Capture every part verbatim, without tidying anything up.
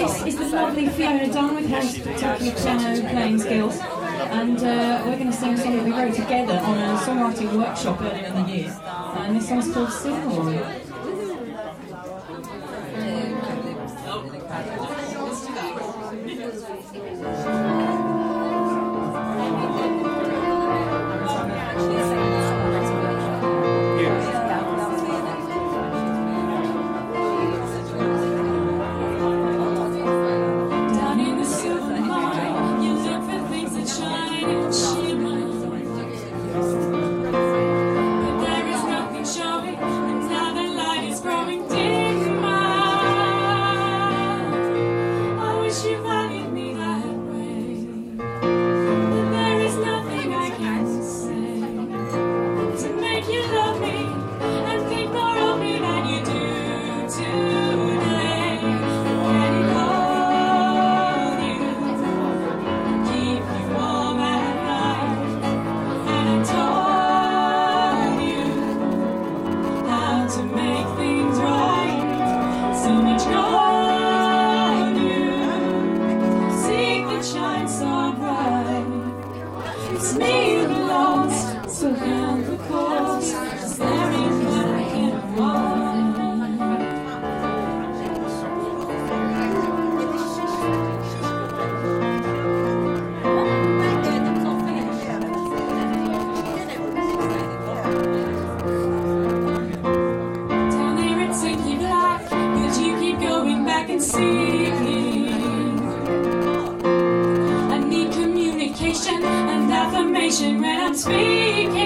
this is the lovely Fiona Dunn with her spectacular piano playing skills, and uh, we're going to sing a song that we wrote together on a songwriting workshop earlier in the year, and this song's called Sing Along. When I'm speaking,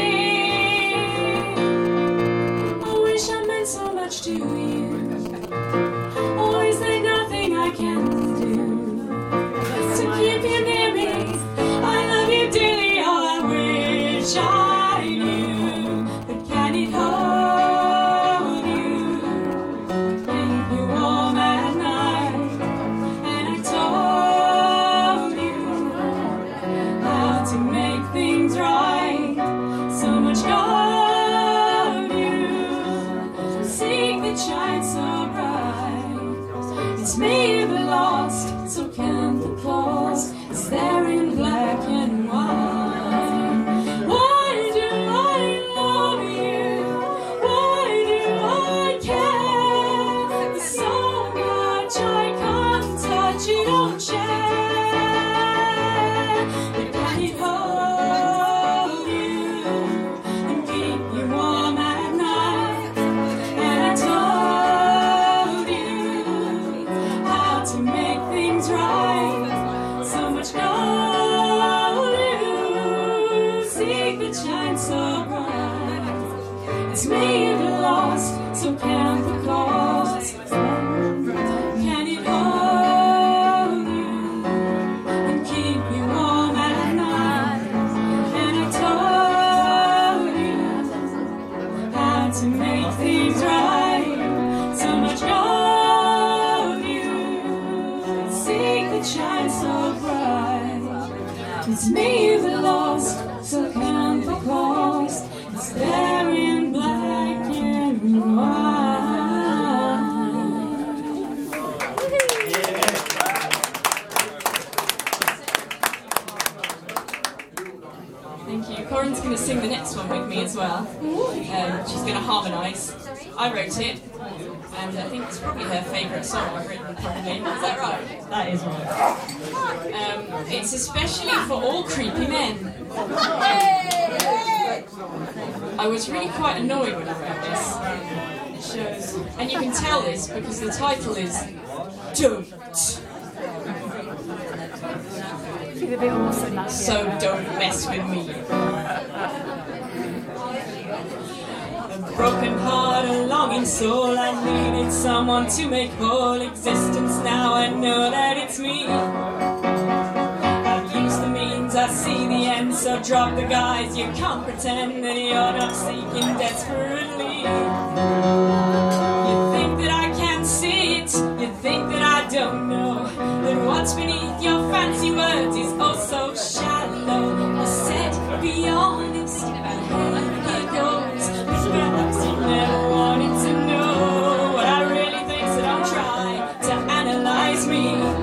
I wish I meant so much to you. Or is there nothing I can do to keep you near me? I love you dearly, oh, I wish I knew. But can it hold you, keep you warm at night? And I told you how to make things right. So much of you seek that shine so bright. It's me you've lost, so can the cause. It's there in black and white. Why do I love you? Why do I care? There's so much I can't touch, you don't share. But can it hold you and keep you warm at night? And I told you how to make things right. So much gold you seek that shine so bright. It's me you've lost, so count the cost. Can it hold you and keep you warm at night? And I told you how to make things right. So much gold you seek that shine so bright. It's me you've lost, so count the cost. It's there in black and white. Thank you. Corin's going to sing the next one with me as well. Um, she's going to harmonise. I wrote it, and I think it's probably her favourite song I've written, probably. Is that right? That is right. Um, it's especially for all creepy men. I was really quite annoyed when I wrote this. It shows, and you can tell this because the title is Don't. So don't mess with me. A broken heart, a longing soul, I needed someone to make whole existence. Now I know that it's me. I've used the means, I see the end, so drop the guise. You can't pretend that you're not seeking desperately. You think that I can't see it, you think that I don't know that what's beneath your fancy words is oh so shallow. I said, be honest, here it goes. But perhaps you never wanted to know what I really think, so don't try to analyze me.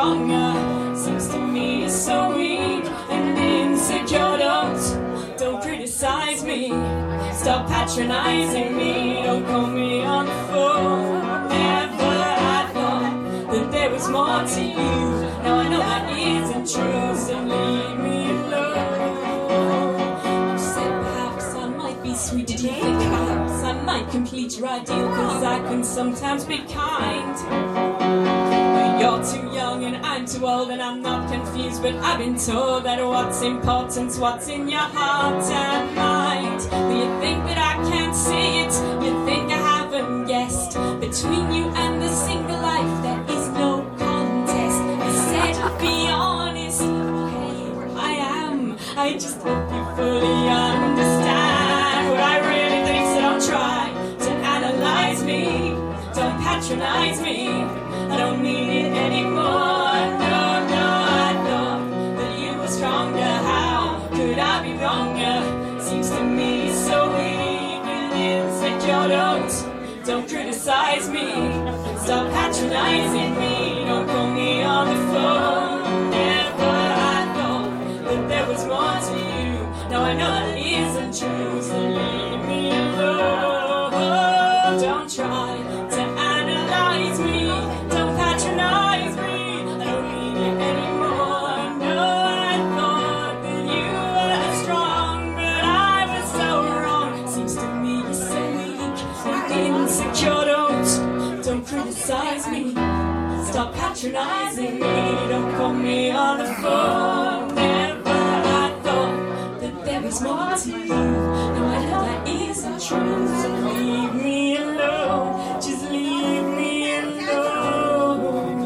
stronger. Seems to me you're so weak and insecure. Don't, don't criticize me. Stop patronizing me. Don't call me on the phone. Never I thought that there was more to you. Now I know that isn't true, so leave me alone. You said perhaps I might be sweet. Did you think perhaps I might complete your ideal? Cause I can sometimes be kind. But you're too young and I'm too old, and I'm not confused, but I've been told that what's important's what's in your heart and mind. Do you think that I can't see it? You think I haven't guessed? Between you and the single life there is no contest. You said be honest. Okay, I am. I just hope you fully understand what I really think, so don't try to analyze me. Don't patronize me. I don't need it anymore. No, no, I thought that you were stronger. How could I be wronger? Seems to me so weak and insecure. Don't, don't criticize me. Stop patronizing me. Don't call me on the phone. Never I thought that there was more to you. Now I know that isn't true, so leave me alone. Don't try to analyze me. Don't patronize me. I don't need it anymore. No, I thought that you were strong, but I was so wrong. Seems to me you're so weak and insecure. Don't, don't criticize me. Stop patronizing me. Don't call me on the phone. Never I thought that there was more to you. Now I know that isn't true, so leave me alone. Just leave me alone.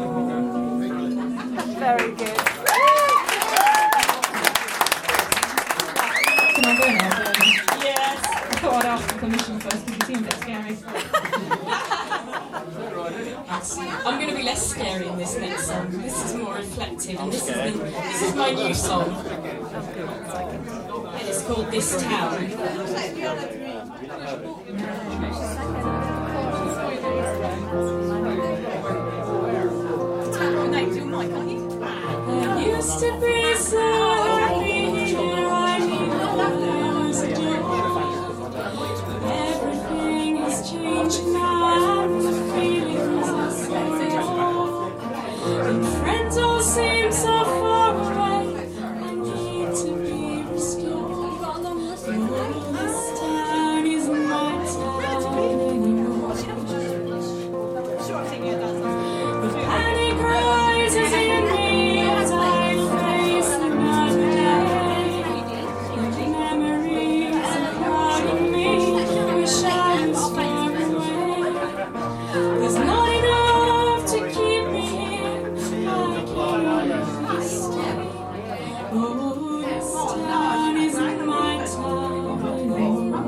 Very good. Can I go now? Birdie? Yes. I thought I'd ask for permission first because you seem a bit scary. I'm going to be less scary in this next song. This is more reflective, and this is the, this is my new song. And it's called This Town. I used to be so happy here, I didn't lose a joy. Everything has changed now, and the feelings are so and friends all seem so far away. I need to be restored. Oh, this town isn't my town anymore. The panic rises in me as I face another day. The memories are crowding me. Wish I was far away. There's not enough to keep me here. I can't stay. Oh, this town isn't my town anymore.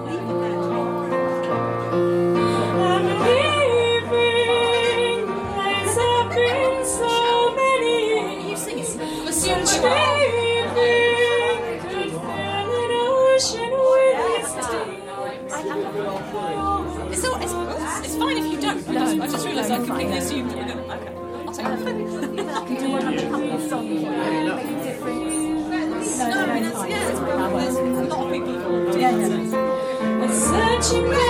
I'm leaving the place I've been so many years. Such bathing could fill an ocean with its tears. It's, all, it's, it's fine if you don't. I just, I just realised I completely assumed you were going to. Okay, I'll take that. No, No, I mean, it's, yeah, it's, there's a lot of people do Yeah, that. yeah. I'm searching